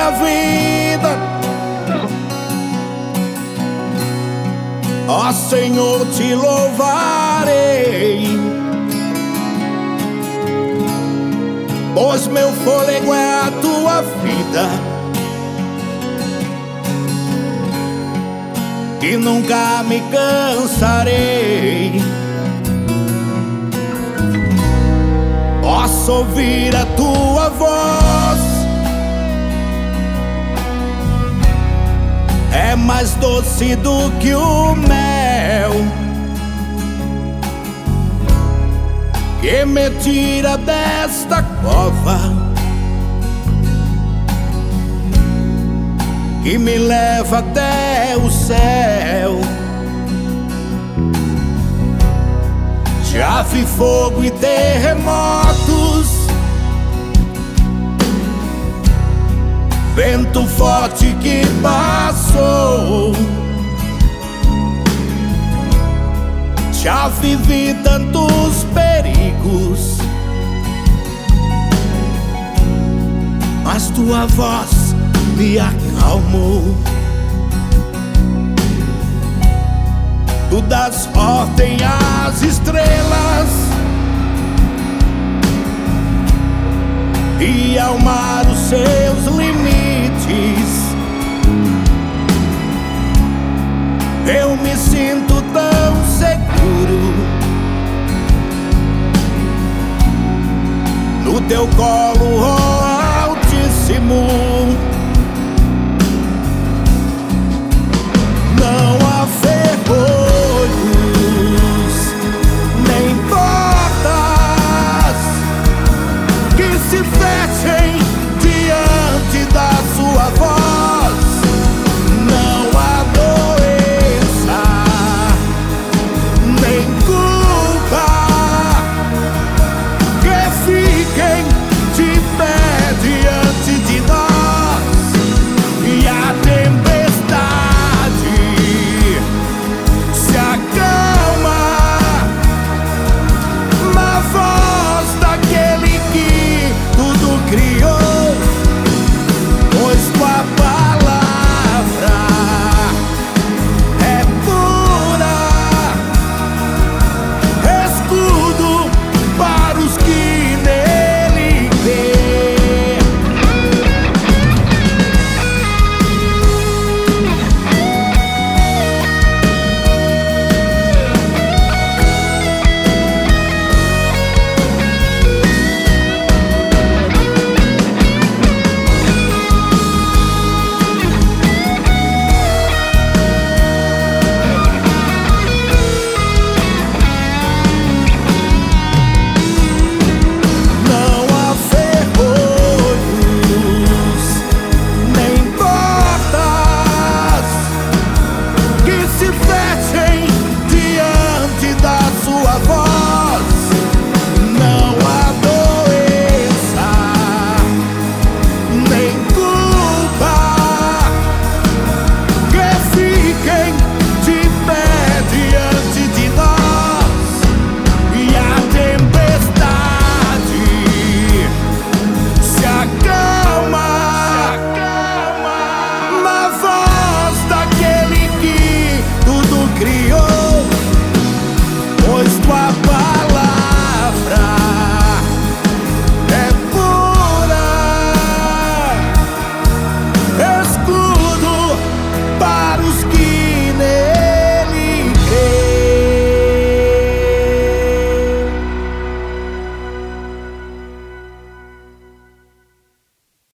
minha vida. Ó Senhor, te louvarei, pois meu fôlego é a tua vida e nunca me cansarei. Posso ouvir a tua voz, é mais doce do que o mel, que me tira desta cova, que me leva até o céu. Já vi fogo e terremotos, vento forte que passou. Já vivi tantos perigos, mas tua voz me acalmou. Tu das ordem às estrelas e ao mar os seus limites. Eu me sinto tão seguro no teu colo,